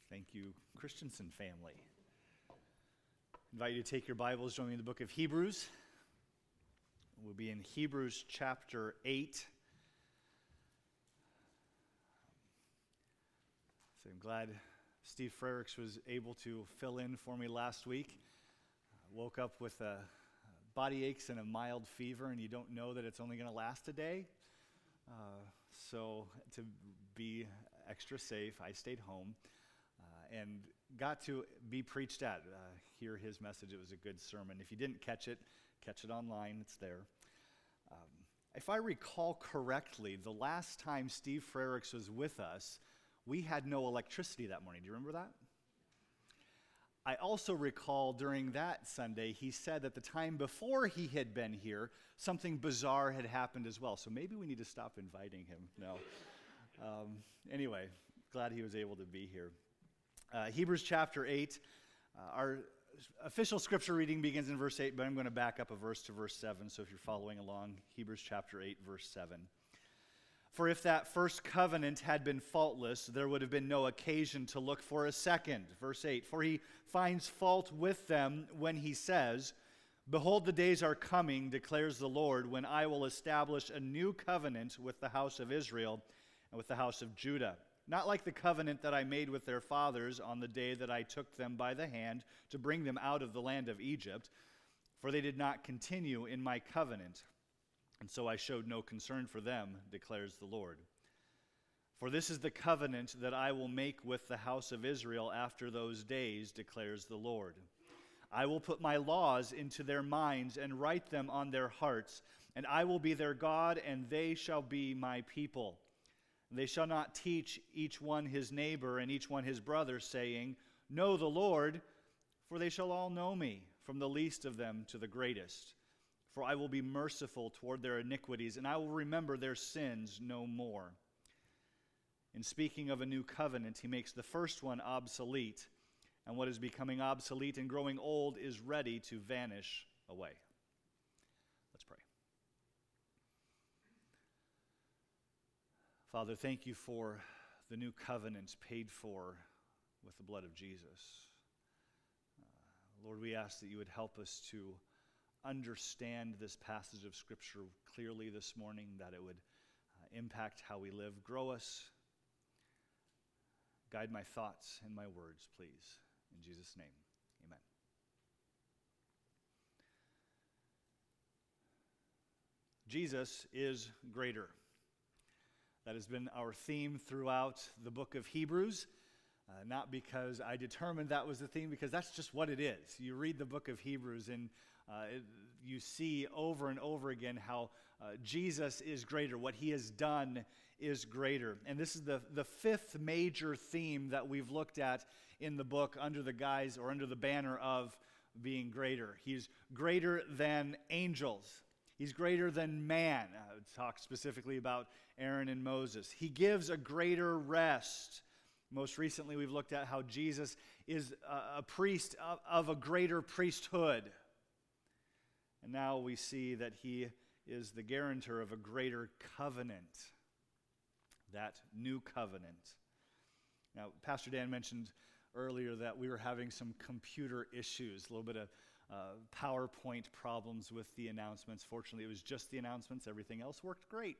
Thank you, Christensen family. I invite you to take your Bibles, join me in the book of Hebrews. We'll be in Hebrews chapter 8. So I'm glad Steve Frericks was able to fill in for me last week. Woke up with body aches and a mild fever, and you don't know that it's only going to last a day. So to be extra safe, I stayed home and got to be preached at. Hear his message. It was a good sermon. If you didn't catch it online. It's there. If I recall correctly, the last time Steve Frericks was with us, we had no electricity that morning. Do you remember that? I also recall during that Sunday, he said that the time before he had been here, something bizarre had happened as well. So maybe we need to stop inviting him. No. Anyway, glad he was able to be here. Hebrews chapter 8, our official scripture reading begins in verse 8, but I'm going to back up a verse to verse 7, so if you're following along, Hebrews chapter 8, verse 7. For if that first covenant had been faultless, there would have been no occasion to look for a second. Verse 8, for he finds fault with them when he says, behold, the days are coming, declares the Lord, when I will establish a new covenant with the house of Israel and with the house of Judah. Not like the covenant that I made with their fathers on the day that I took them by the hand to bring them out of the land of Egypt, for they did not continue in my covenant, and so I showed no concern for them, declares the Lord. For this is the covenant that I will make with the house of Israel after those days, declares the Lord. I will put my laws into their minds and write them on their hearts, and I will be their God, and they shall be my people. They shall not teach each one his neighbor and each one his brother, saying, know the Lord, for they shall all know me, from the least of them to the greatest. For I will be merciful toward their iniquities, and I will remember their sins no more. In speaking of a new covenant, he makes the first one obsolete, and what is becoming obsolete and growing old is ready to vanish away. Let's pray. Father, thank you for the new covenant paid for with the blood of Jesus. Lord, we ask that you would help us to understand this passage of Scripture clearly this morning, that it would impact how we live. Grow us. Guide my thoughts and my words, please. In Jesus' name, amen. Jesus is greater. That has been our theme throughout the book of Hebrews, not because I determined that was the theme, because that's just what it is. You read the book of Hebrews and you see over and over again how Jesus is greater. What he has done is greater. And this is the fifth major theme that we've looked at in the book under the guise or under the banner of being greater. He's greater than angels. He's greater than man. Talk specifically about Aaron and Moses. He gives a greater rest. Most recently, we've looked at how Jesus is a priest of a greater priesthood. And now we see that he is the guarantor of a greater covenant, that new covenant. Now, Pastor Dan mentioned earlier that we were having some computer issues, a little bit of PowerPoint problems with the announcements. Fortunately, it was just the announcements. Everything else worked great.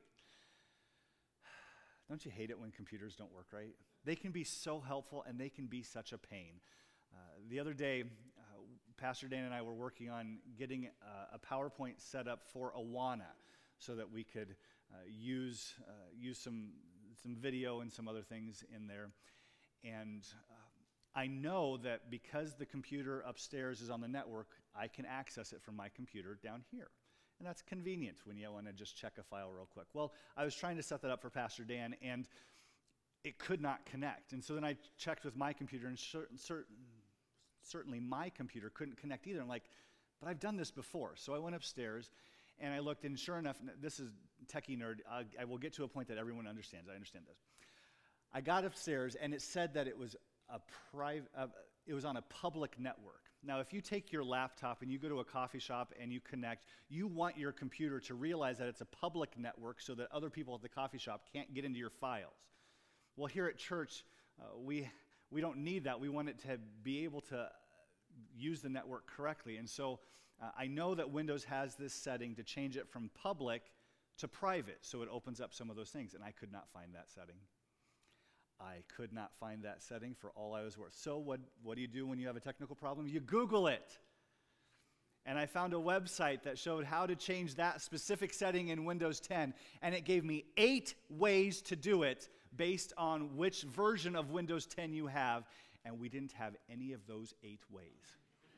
Don't you hate it when computers don't work right? They can be so helpful, and they can be such a pain. The other day, Pastor Dan and I were working on getting a PowerPoint set up for Awana so that we could use some video and some other things in there. And I know that because the computer upstairs is on the network, I can access it from my computer down here. And that's convenient when you want to just check a file real quick. Well, I was trying to set that up for Pastor Dan, and it could not connect. And so then I checked with my computer, and certainly my computer couldn't connect either. I'm like, but I've done this before. So I went upstairs, and I looked, and sure enough, this is techie nerd. I will get to a point that everyone understands. I understand this. I got upstairs, and it said that it was it was on a public network. Now, if you take your laptop and you go to a coffee shop and you connect, you want your computer to realize that it's a public network so that other people at the coffee shop can't get into your files. Well, here at church, we We don't need that. We want it to be able to use the network correctly. And so I know that Windows has this setting to change it from public to private, so it opens up some of those things, and I could not find that setting. I could not find that setting for all I was worth. So what do you do when you have a technical problem? You Google it. And I found a website that showed how to change that specific setting in Windows 10, and it gave me 8 ways to do it based on which version of Windows 10 you have, and we didn't have any of those 8 ways.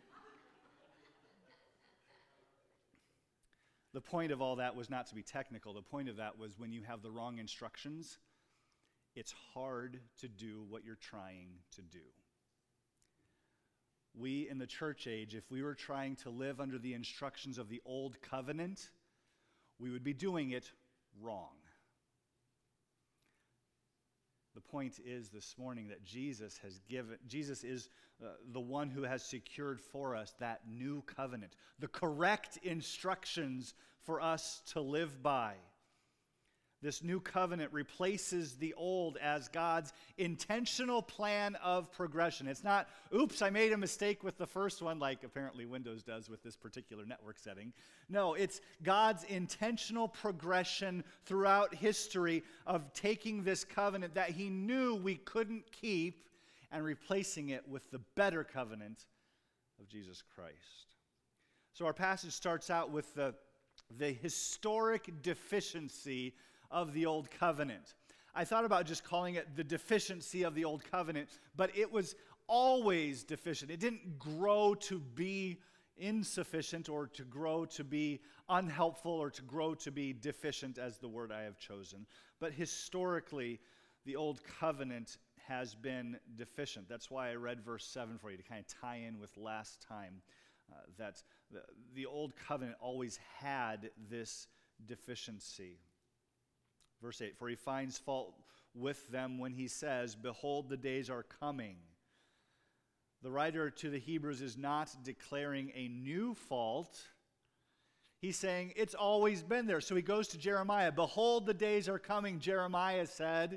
The point of all that was not to be technical. The point of that was when you have the wrong instructions, it's hard to do what you're trying to do. We in the church age, if we were trying to live under the instructions of the old covenant, we would be doing it wrong. The point is this morning that Jesus is the one who has secured for us that new covenant, the correct instructions for us to live by. This new covenant replaces the old as God's intentional plan of progression. It's not, oops, I made a mistake with the first one, like apparently Windows does with this particular network setting. No, it's God's intentional progression throughout history of taking this covenant that he knew we couldn't keep and replacing it with the better covenant of Jesus Christ. So our passage starts out with the historic deficiency of the Old Covenant. I thought about just calling it the deficiency of the Old Covenant, but it was always deficient. It didn't grow to be insufficient or to grow to be unhelpful or to grow to be deficient as the word I have chosen. But historically, the Old Covenant has been deficient. That's why I read verse 7 for you to kind of tie in with last time, that the Old Covenant always had this deficiency. Verse 8, for he finds fault with them when he says, behold, the days are coming. The writer to the Hebrews is not declaring a new fault. He's saying it's always been there. So he goes to Jeremiah. Behold, the days are coming, Jeremiah said.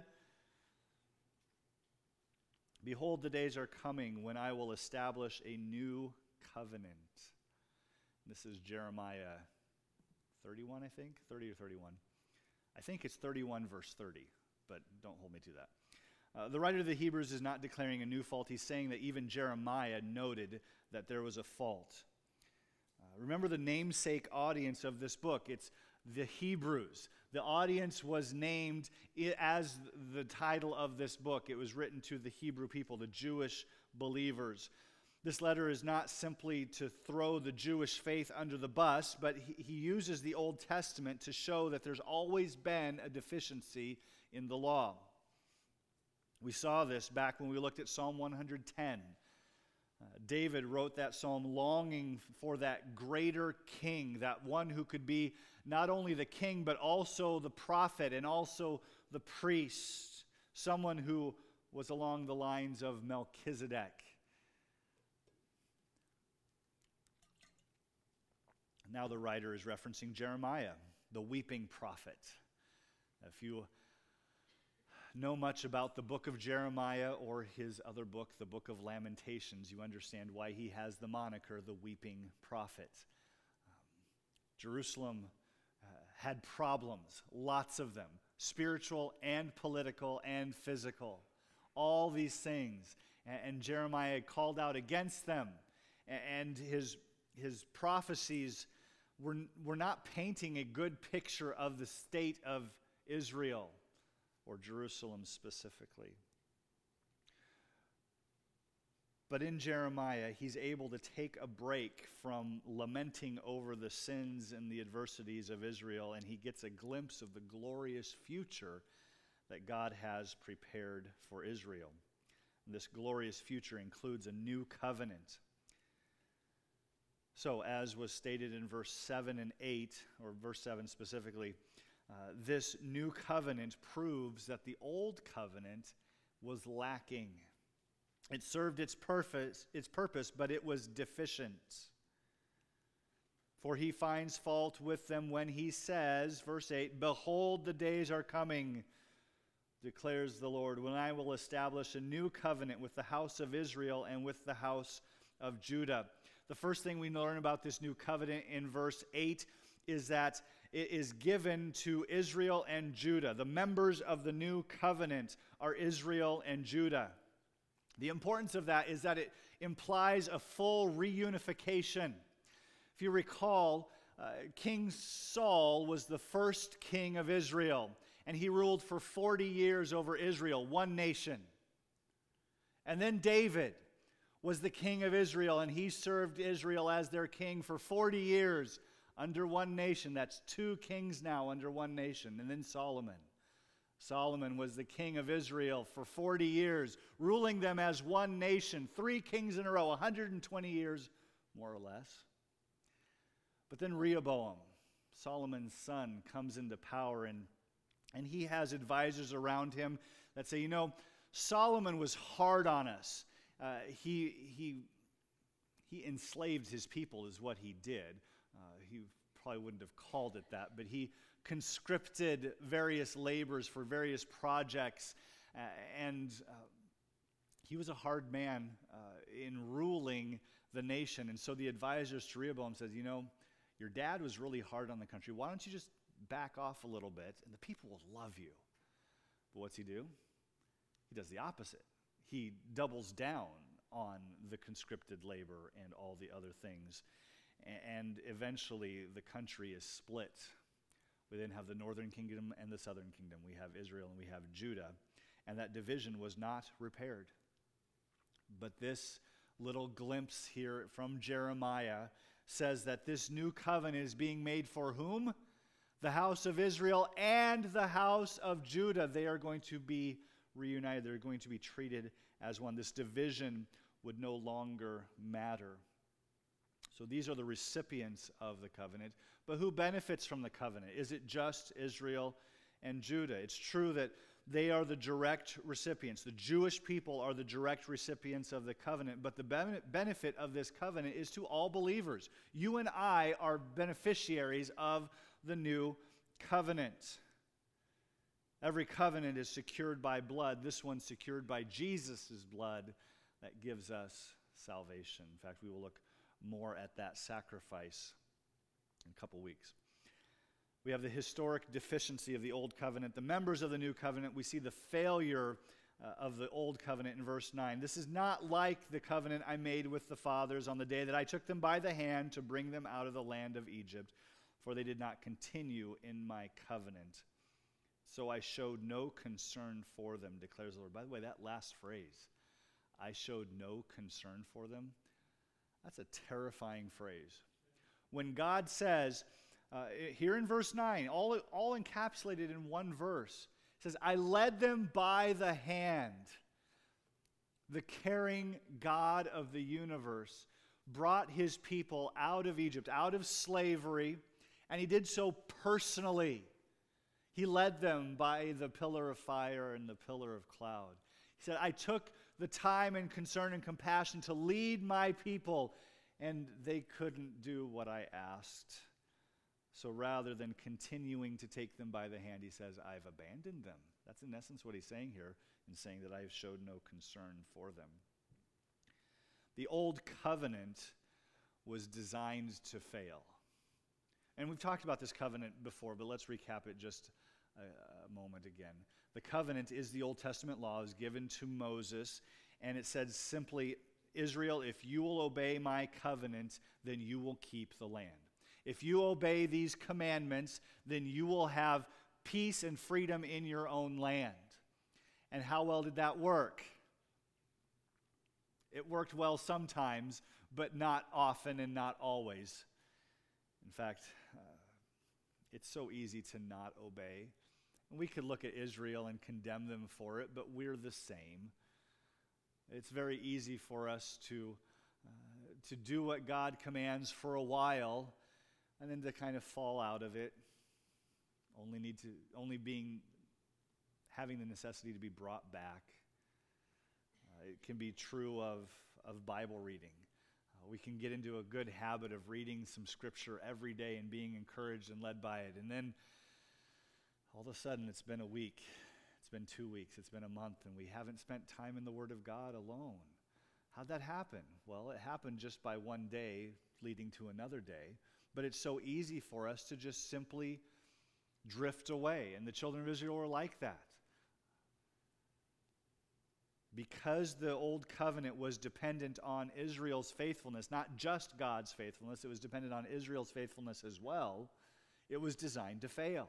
Behold, the days are coming when I will establish a new covenant. This is Jeremiah 31, I think, 30 or 31. I think it's 31 verse 30, but don't hold me to that. The writer of the Hebrews is not declaring a new fault. He's saying that even Jeremiah noted that there was a fault. Remember the namesake audience of this book. It's the Hebrews. The audience was named as the title of this book. It was written to the Hebrew people, the Jewish believers. This letter is not simply to throw the Jewish faith under the bus, but he uses the Old Testament to show that there's always been a deficiency in the law. We saw this back when we looked at Psalm 110. David wrote that psalm longing for that greater king, that one who could be not only the king, but also the prophet and also the priest, someone who was along the lines of Melchizedek. Now the writer is referencing Jeremiah, the weeping prophet. If you know much about the book of Jeremiah or his other book, the book of Lamentations, you understand why he has the moniker, the weeping prophet. Jerusalem had problems, lots of them, spiritual and political and physical, all these things. And Jeremiah called out against them, and his prophecies were not painting a good picture of the state of Israel or Jerusalem specifically. But in Jeremiah, he's able to take a break from lamenting over the sins and the adversities of Israel, and he gets a glimpse of the glorious future that God has prepared for Israel. And this glorious future includes a new covenant. So, as was stated in verse 7 and 8, or verse 7 specifically, this new covenant proves that the old covenant was lacking. It served its purpose, but it was deficient. For he finds fault with them when he says, verse 8, behold, the days are coming. declares the Lord, when I will establish a new covenant with the house of Israel and with the house of Judah. The first thing we learn about this new covenant in verse 8 is that it is given to Israel and Judah. The members of the new covenant are Israel and Judah. The importance of that is that it implies a full reunification. If you recall, King Saul was the first king of Israel, and he ruled for 40 years over Israel, one nation. And then David was the king of Israel, and he served Israel as their king for 40 years under one nation. That's two kings now under one nation. And then Solomon. Solomon was the king of Israel for 40 years, ruling them as one nation, 3 kings in a row, 120 years, more or less. But then Rehoboam, Solomon's son, comes into power, and he has advisors around him that say, Solomon was hard on us. He enslaved his people is what he did. He probably wouldn't have called it that, but he conscripted various laborers for various projects, and he was a hard man in ruling the nation. And so the advisors to Rehoboam says, your dad was really hard on the country. Why don't you just back off a little bit, and the people will love you. But what's he do? He does the opposite. He doubles down on the conscripted labor and all the other things. And eventually the country is split. We then have the northern kingdom and the southern kingdom. We have Israel and we have Judah. And that division was not repaired. But this little glimpse here from Jeremiah says that this new covenant is being made for whom? The house of Israel and the house of Judah. They are going to be reunited. They're going to be treated as one. This division would no longer matter. So these are the recipients of the covenant. But who benefits from the covenant? Is it just Israel and Judah? It's true that they are the direct recipients. The Jewish people are the direct recipients of the covenant. But the benefit of this covenant is to all believers. You and I are beneficiaries of the new covenant. Every covenant is secured by blood. This one's secured by Jesus' blood that gives us salvation. In fact, we will look more at that sacrifice in a couple weeks. We have the historic deficiency of the old covenant. The members of the new covenant, we see the failure of the old covenant in verse 9. This is not like the covenant I made with the fathers on the day that I took them by the hand to bring them out of the land of Egypt, for they did not continue in my covenant. So I showed no concern for them, declares the Lord. By the way, that last phrase, I showed no concern for them, that's a terrifying phrase. When God says, here in verse 9, all encapsulated in one verse, it says, I led them by the hand. The caring God of the universe brought his people out of Egypt, out of slavery, and he did so personally. He led them by the pillar of fire and the pillar of cloud. He said, I took the time and concern and compassion to lead my people, and they couldn't do what I asked. So rather than continuing to take them by the hand, he says, I've abandoned them. That's in essence what he's saying here, in saying that I have showed no concern for them. The old covenant was designed to fail. And we've talked about this covenant before, but let's recap it just a moment again. The covenant is the Old Testament law. It was given to Moses, and it said simply, Israel, if you will obey my covenant, then you will keep the land. If you obey these commandments, then you will have peace and freedom in your own land. And how well did that work? It worked well sometimes, but not often and not always. In fact, it's so easy to not obey. We could look at Israel and condemn them for it, but we're the same. It's very easy for us to do what God commands for a while, and then to kind of fall out of it, having the necessity to be brought back. It can be true of Bible reading. We can get into a good habit of reading some scripture every day and being encouraged and led by it. And then all of a sudden it's been a week, It's been 2 weeks, it's been a month, and we haven't spent time in the Word of God alone. How'd that happen? Well, it happened just by one day leading to another day, but it's so easy for us to just simply drift away, and the children of Israel were like that. Because the old covenant was dependent on Israel's faithfulness, not just God's faithfulness, it was dependent on Israel's faithfulness as well, it was designed to fail.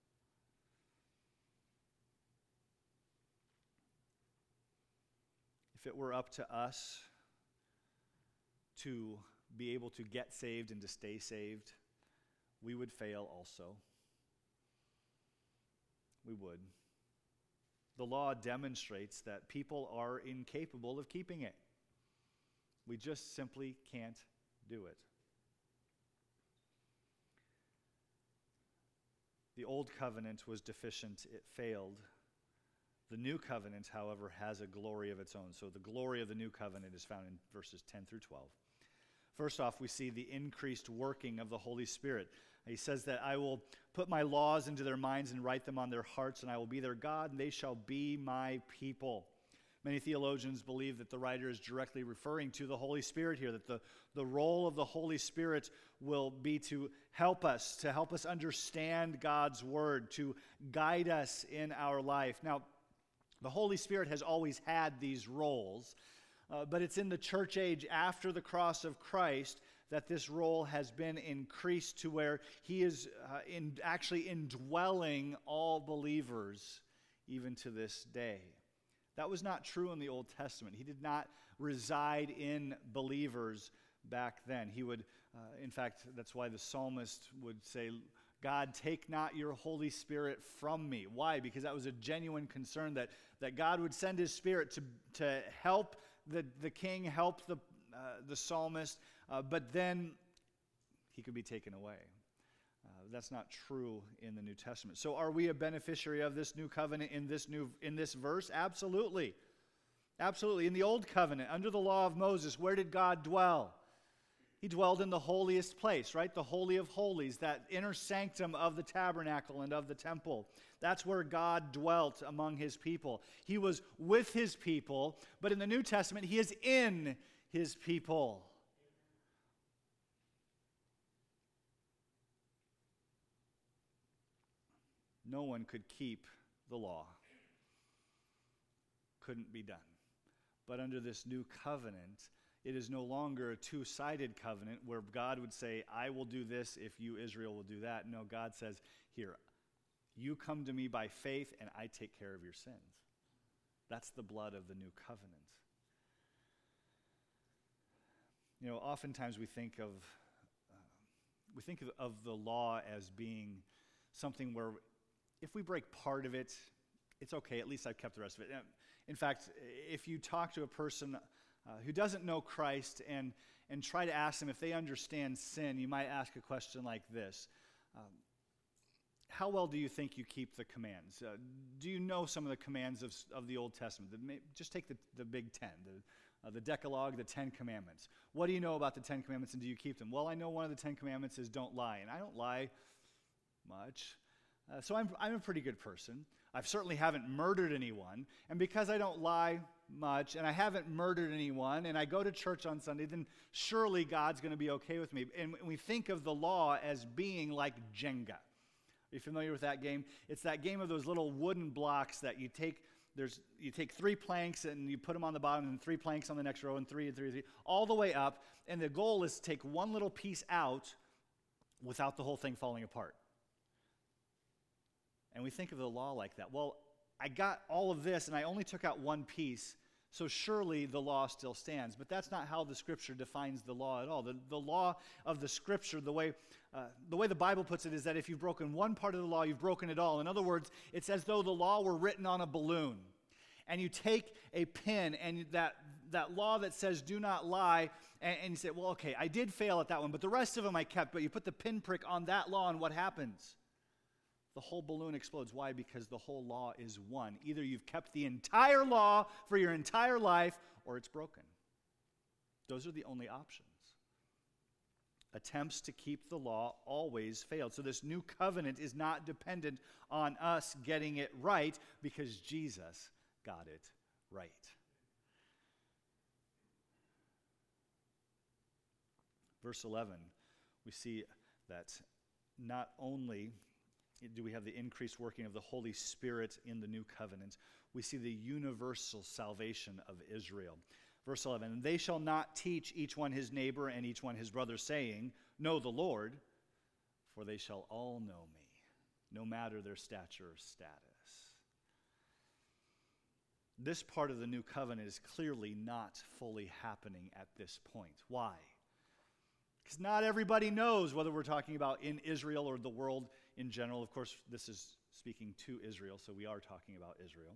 If it were up to us to be able to get saved and to stay saved, we would fail also. We would. The law demonstrates that people are incapable of keeping it. We just simply can't do it. The old covenant was deficient, it failed. The new covenant, however, has a glory of its own. So the glory of the new covenant is found in verses 10 through 12. First off, we see the increased working of the Holy Spirit. He says that I will put my laws into their minds and write them on their hearts, and I will be their God, and they shall be my people. Many theologians believe that the writer is directly referring to the Holy Spirit here, that the role of the Holy Spirit will be to help us understand God's word, to guide us in our life. Now, the Holy Spirit has always had these roles, but it's in the church age after the cross of Christ that this role has been increased to where he is actually indwelling all believers even to this day. That was not true in the Old Testament. He did not reside in believers back then. He would, in fact, that's why the psalmist would say, God, take not your Holy Spirit from me. Why? Because that was a genuine concern that God would send his Spirit to help the king, help the psalmist, but then he could be taken away. That's not true in the New Testament. So are we a beneficiary of this new covenant in this verse? Absolutely. Absolutely. In the old covenant, under the law of Moses, where did God dwell? He dwelled in the holiest place, right? The Holy of Holies, that inner sanctum of the tabernacle and of the temple. That's where God dwelt among his people. He was with his people, but in the New Testament, he is in his people. No one could keep the law. Couldn't be done. But under this new covenant, it is no longer a two-sided covenant where God would say, I will do this if you, Israel, will do that. No, God says, here, you come to me by faith and I take care of your sins. That's the blood of the new covenant. You know, oftentimes we think of the law as being something where if we break part of it, it's okay, at least I've kept the rest of it. In fact, if you talk to a person who doesn't know Christ and try to ask them if they understand sin, you might ask a question like this. How well do you think you keep the commands? Do you know some of the commands of the Old Testament? Just take the big 10, the Decalogue, the 10 Commandments. What do you know about the 10 Commandments and do you keep them? Well, I know one of the 10 Commandments is don't lie, and I don't lie much. So I'm a pretty good person. I certainly haven't murdered anyone. And because I don't lie much and I haven't murdered anyone and I go to church on Sunday, then surely God's going to be okay with me. And we think of the law as being like Jenga. Are you familiar with that game? It's that game of those little wooden blocks that you take 3 planks and you put them on the bottom and 3 planks on the next row and 3 and 3 and 3, all the way up. And the goal is to take one little piece out without the whole thing falling apart. And we think of the law like that. Well, I got all of this and I only took out one piece, so surely the law still stands. But that's not how the Scripture defines the law at all. The law of the Scripture, the way the Bible puts it, is that if you've broken one part of the law, you've broken it all. In other words, it's as though the law were written on a balloon. And you take a pin and that law that says do not lie, and you say, well, okay, I did fail at that one, but the rest of them I kept. But you put the pinprick on that law, and what happens? The whole balloon explodes. Why? Because the whole law is one. Either you've kept the entire law for your entire life, or it's broken. Those are the only options. attempts to keep the law always failed. So this new covenant is not dependent on us getting it right because Jesus got it right. Verse 11, we see that not only do we have the increased working of the Holy Spirit in the new covenant, we see the universal salvation of Israel. Verse 11, and they shall not teach each one his neighbor and each one his brother, saying, know the Lord, for they shall all know me, no matter their stature or status. This part of the new covenant is clearly not fully happening at this point. Why? Because not everybody knows whether we're talking about in Israel or the world in general. Of course, this is speaking to Israel, so we are talking about Israel.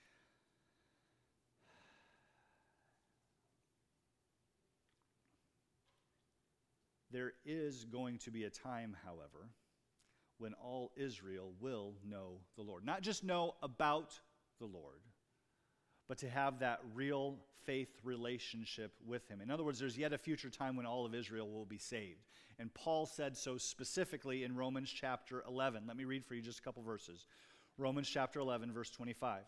There is going to be a time, however, when all Israel will know the Lord. Not just know about the Lord, but to have that real faith relationship with him. In other words, there's yet a future time when all of Israel will be saved. And Paul said so specifically in Romans chapter 11. Let me read for you just a couple verses. Romans chapter 11, verse 25.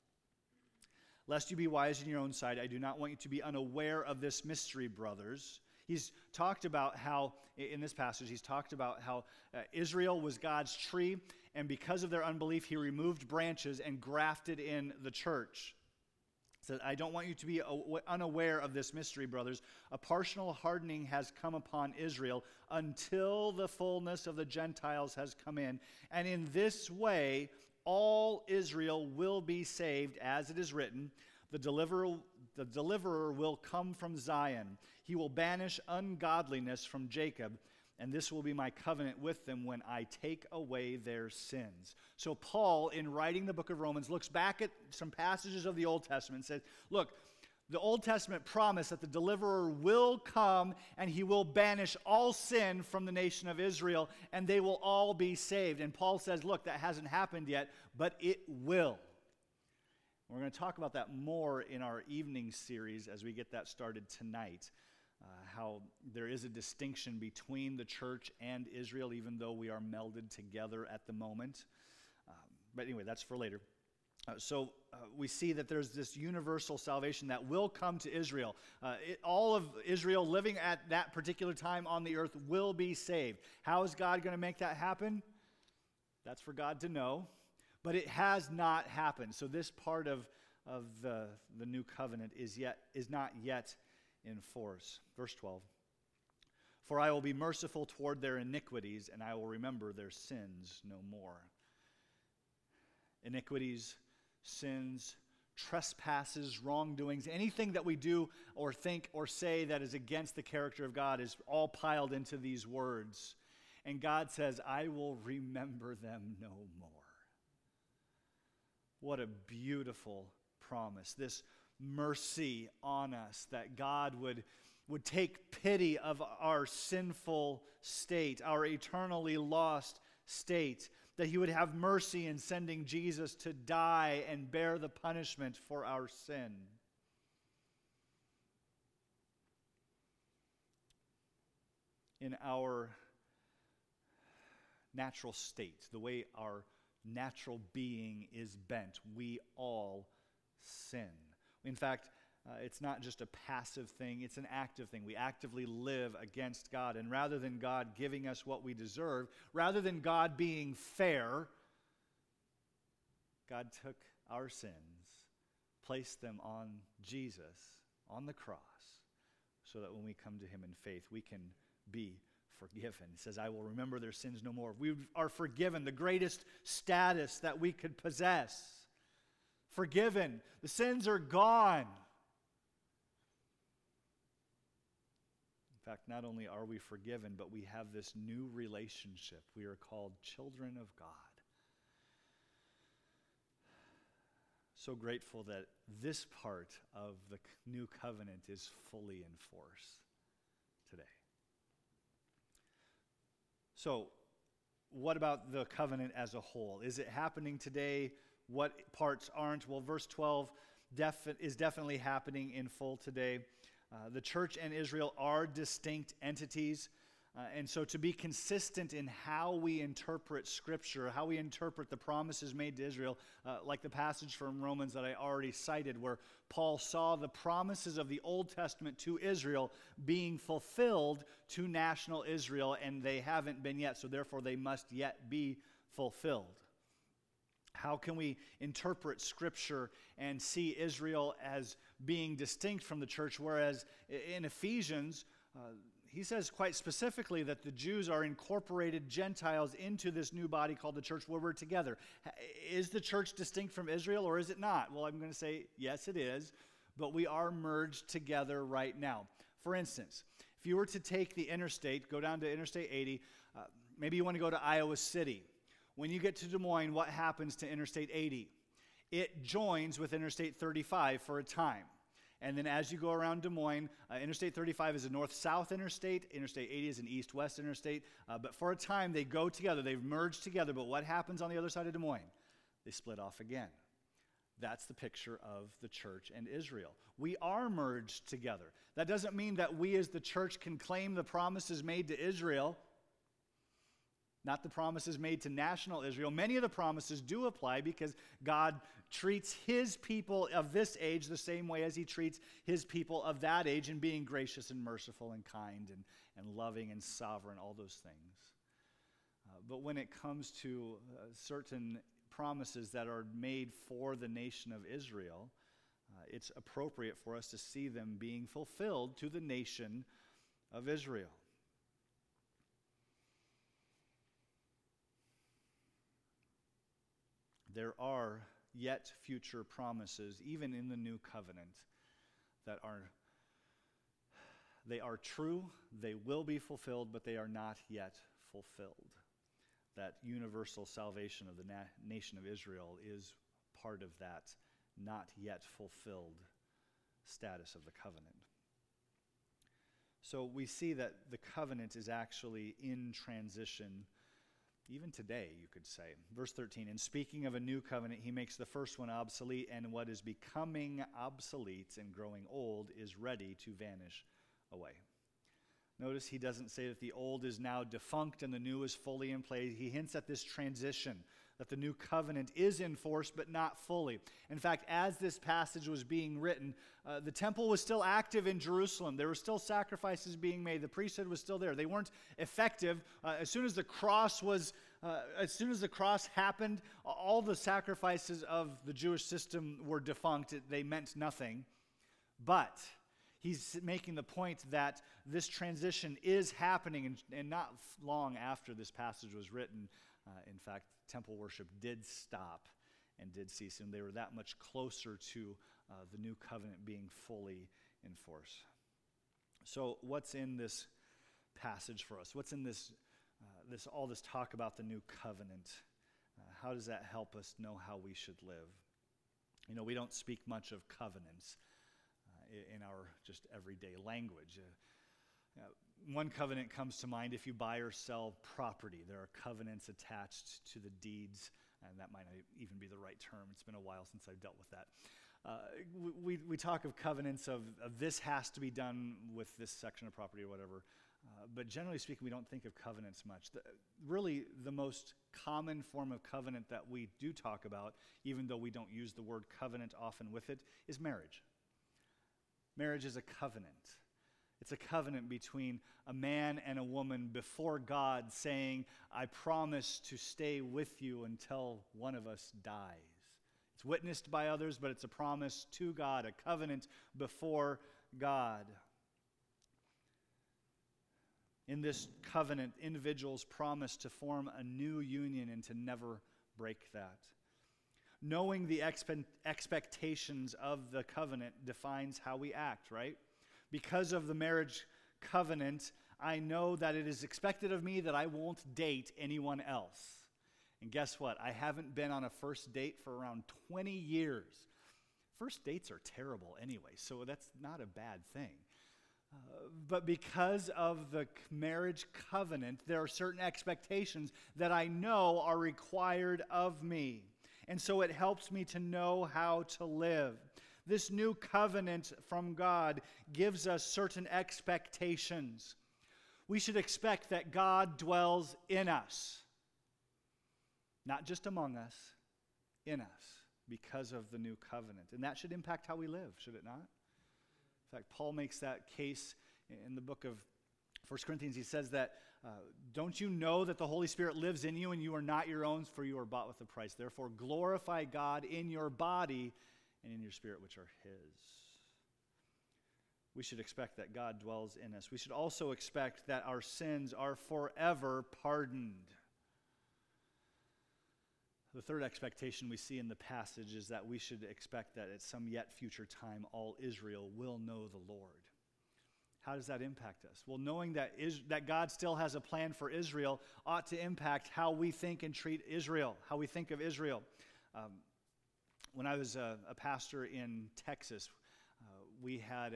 Lest you be wise in your own sight, I do not want you to be unaware of this mystery, brothers. He's talked about how, in this passage, he's talked about how Israel was God's tree, and because of their unbelief, he removed branches and grafted in the church. He said, I don't want you to be unaware of this mystery, brothers. A partial hardening has come upon Israel until the fullness of the Gentiles has come in. And in this way, all Israel will be saved, as it is written, the deliverer will come from Zion. He will banish ungodliness from Jacob, and this will be my covenant with them when I take away their sins. So Paul, in writing the book of Romans, looks back at some passages of the Old Testament and says, look, the Old Testament promised that the deliverer will come and he will banish all sin from the nation of Israel, and they will all be saved. And Paul says, look, that hasn't happened yet, but it will. We're going to talk about that more in our evening series as we get that started tonight. How there is a distinction between the church and Israel, even though we are melded together at the moment. But anyway, that's for later. So we see that there's this universal salvation that will come to Israel. All of Israel living at that particular time on the earth will be saved. How is God going to make that happen? That's for God to know. But it has not happened. So this part of the new covenant is not yet in force. Verse 12. For I will be merciful toward their iniquities, and I will remember their sins no more. Iniquities, sins, trespasses, wrongdoings, anything that we do or think or say that is against the character of God is all piled into these words. And God says, I will remember them no more. What a beautiful promise. This mercy on us, that God would take pity of our sinful state, our eternally lost state, that he would have mercy in sending Jesus to die and bear the punishment for our sin. In our natural state, the way our natural being is bent, we all sin. In fact, it's not just a passive thing, it's an active thing. We actively live against God. And rather than God giving us what we deserve, rather than God being fair, God took our sins, placed them on Jesus, on the cross, so that when we come to him in faith, we can be forgiven. He says, I will remember their sins no more. We are forgiven, the greatest status that we could possess. Forgiven. The sins are gone. In fact, not only are we forgiven, but we have this new relationship. We are called children of God. So grateful that this part of the new covenant is fully in force today. So, what about the covenant as a whole? Is it happening today? What parts aren't? Well, verse 12 is definitely happening in full today. The church and Israel are distinct entities. And so to be consistent in how we interpret Scripture, how we interpret the promises made to Israel, like the passage from Romans that I already cited, where Paul saw the promises of the Old Testament to Israel being fulfilled to national Israel, and they haven't been yet, so therefore they must yet be fulfilled. How can we interpret Scripture and see Israel as being distinct from the church, whereas in Ephesians, he says quite specifically that the Jews are incorporated Gentiles into this new body called the church where we're together. Is the church distinct from Israel or is it not? Well, I'm going to say yes, it is, but we are merged together right now. For instance, if you were to take the interstate, go down to Interstate 80, maybe you want to go to Iowa City. When you get to Des Moines, what happens to Interstate 80? It joins with Interstate 35 for a time. And then as you go around Des Moines, Interstate 35 is a north-south interstate. Interstate 80 is an east-west interstate. But for a time, they go together. They've merged together. But what happens on the other side of Des Moines? They split off again. That's the picture of the church and Israel. We are merged together. That doesn't mean that we as the church can claim the promises made to Israel, not the promises made to national Israel. Many of the promises do apply because God treats his people of this age the same way as he treats his people of that age in being gracious and merciful and kind and loving and sovereign, all those things. But when it comes to certain promises that are made for the nation of Israel, it's appropriate for us to see them being fulfilled to the nation of Israel. There are yet future promises, even in the new covenant, that they are true, they will be fulfilled, but they are not yet fulfilled. That universal salvation of the nation of Israel is part of that not yet fulfilled status of the covenant. So we see that the covenant is actually in transition. Even today, you could say. Verse 13, and speaking of a new covenant, he makes the first one obsolete, and what is becoming obsolete and growing old is ready to vanish away. Notice he doesn't say that the old is now defunct and the new is fully in place. He hints at this transition, that the new covenant is in force, but not fully. In fact, as this passage was being written, the temple was still active in Jerusalem. There were still sacrifices being made. The priesthood was still there. They weren't effective. As soon as the cross happened, all the sacrifices of the Jewish system were defunct. They meant nothing. But he's making the point that this transition is happening, and not long after this passage was written, in fact, temple worship did stop and did cease, and they were that much closer to the new covenant being fully in force. So what's in this passage for us? What's in this all this talk about the new covenant? How does that help us know how we should live? You know, we don't speak much of covenants in our just everyday language. One covenant comes to mind if you buy or sell property. There are covenants attached to the deeds, and that might not even be the right term. It's been a while since I've dealt with that. We talk of covenants of this has to be done with this section of property or whatever, but generally speaking, we don't think of covenants much. Really, the most common form of covenant that we do talk about, even though we don't use the word covenant often with it, is marriage. Marriage is a covenant. It's a covenant between a man and a woman before God saying, I promise to stay with you until one of us dies. It's witnessed by others, but it's a promise to God, a covenant before God. In this covenant, individuals promise to form a new union and to never break that. Knowing the expectations of the covenant defines how we act, right? Because of the marriage covenant, I know that it is expected of me that I won't date anyone else. And guess what? I haven't been on a first date for around 20 years. First dates are terrible anyway, so that's not a bad thing. But because of the marriage covenant, there are certain expectations that I know are required of me. And so it helps me to know how to live. This new covenant from God gives us certain expectations. We should expect that God dwells in us. Not just among us, in us, because of the new covenant. And that should impact how we live, should it not? In fact, Paul makes that case in the book of 1 Corinthians. He says that, don't you know that the Holy Spirit lives in you and you are not your own, for you are bought with a price. Therefore, glorify God in your body and in your spirit, which are his. We should expect that God dwells in us. We should also expect that our sins are forever pardoned. The third expectation we see in the passage is that we should expect that at some yet future time, all Israel will know the Lord. How does that impact us? Well, knowing that God still has a plan for Israel ought to impact how we think and treat Israel, how we think of Israel. When I was a pastor in Texas, we had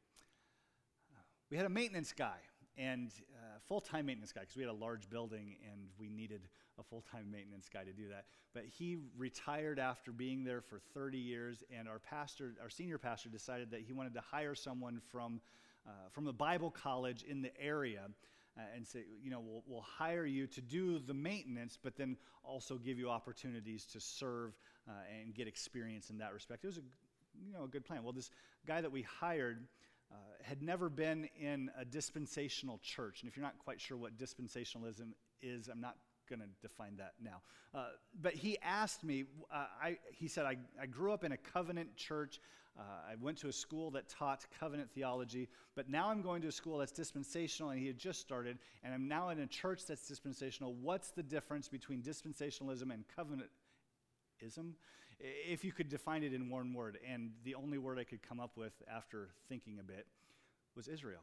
a maintenance guy, and full-time maintenance guy, because we had a large building and we needed a full-time maintenance guy to do that. But he retired after being there for 30 years, and our senior pastor, decided that he wanted to hire someone from the Bible college in the area and say, we'll hire you to do the maintenance, but then also give you opportunities to serve and get experience in that respect. It was a good plan. Well, this guy that we hired had never been in a dispensational church. And if you're not quite sure what dispensationalism is, I'm not going to define that now. But he asked me, he said, I grew up in a covenant church. I went to a school that taught covenant theology, but now I'm going to a school that's dispensational, and he had just started, and I'm now in a church that's dispensational. What's the difference between dispensationalism and covenantism? If you could define it in one word, and the only word I could come up with after thinking a bit was Israel.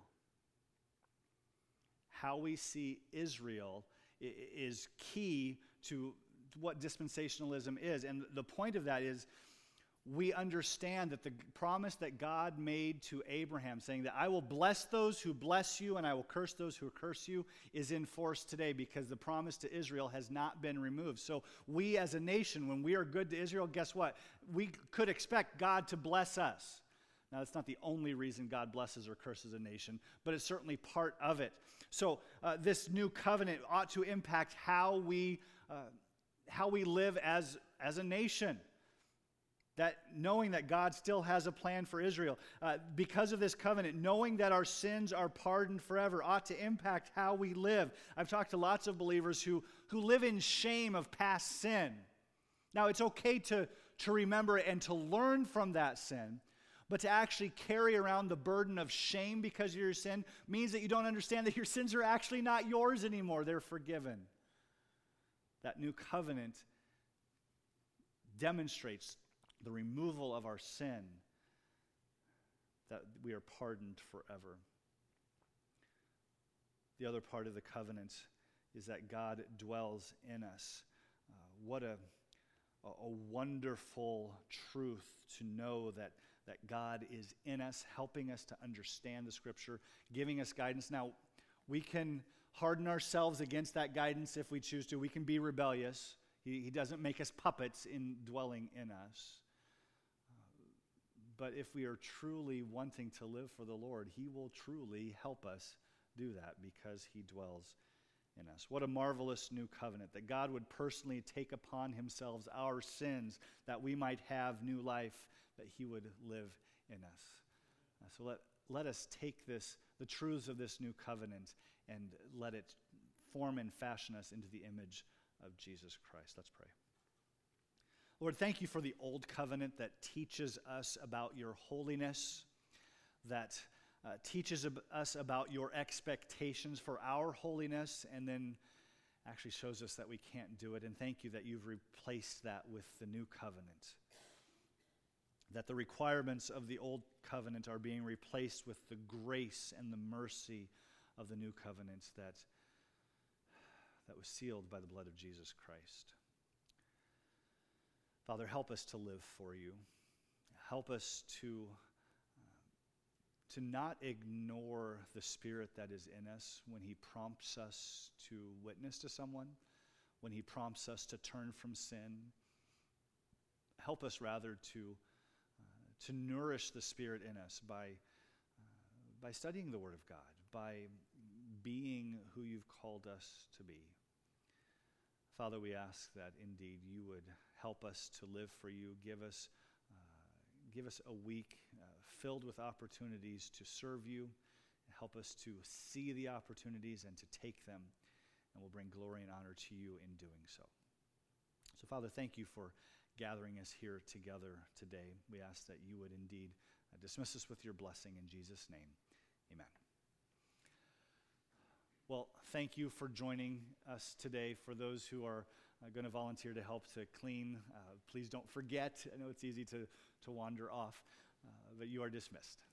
How we see Israel is key to what dispensationalism is. And the point of that is we understand that the promise that God made to Abraham, saying that I will bless those who bless you and I will curse those who curse you, is in force today, because the promise to Israel has not been removed. So we as a nation, when we are good to Israel, guess what? We could expect God to bless us. Now, that's not the only reason God blesses or curses a nation, but it's certainly part of it. So this new covenant ought to impact how we live as a nation. That knowing that God still has a plan for Israel. Because of this covenant, knowing that our sins are pardoned forever ought to impact how we live. I've talked to lots of believers who live in shame of past sin. Now, it's okay to remember and to learn from that sin, but to actually carry around the burden of shame because of your sin means that you don't understand that your sins are actually not yours anymore. They're forgiven. That new covenant demonstrates the removal of our sin, that we are pardoned forever. The other part of the covenant is that God dwells in us. What a wonderful truth to know that God is in us, helping us to understand the Scripture, giving us guidance. Now, we can harden ourselves against that guidance if we choose to. We can be rebellious. He doesn't make us puppets in dwelling in us. But if we are truly wanting to live for the Lord, He will truly help us do that because He dwells in us. What a marvelous new covenant, that God would personally take upon Himself our sins, that we might have new life, that He would live in us. So let us take the truths of this new covenant, and let it form and fashion us into the image of Jesus Christ. Let's pray. Lord, thank you for the old covenant that teaches us about your holiness, that teaches us about your expectations for our holiness, and then actually shows us that we can't do it. And thank you that you've replaced that with the new covenant, that the requirements of the old covenant are being replaced with the grace and the mercy of the new covenant that was sealed by the blood of Jesus Christ. Father, help us to live for you. Help us to not ignore the Spirit that is in us when He prompts us to witness to someone, when He prompts us to turn from sin. Help us rather to nourish the Spirit in us by studying the Word of God, by being who you've called us to be. Father, we ask that indeed you would help us to live for you. Give us a week filled with opportunities to serve you. Help us to see the opportunities and to take them, and we'll bring glory and honor to you in doing so. So, Father, thank you for gathering us here together today. We ask that you would indeed dismiss us with your blessing in Jesus' name. Amen. Well, thank you for joining us today. For those who are going to volunteer to help to clean, please don't forget. I know it's easy to wander off, but you are dismissed.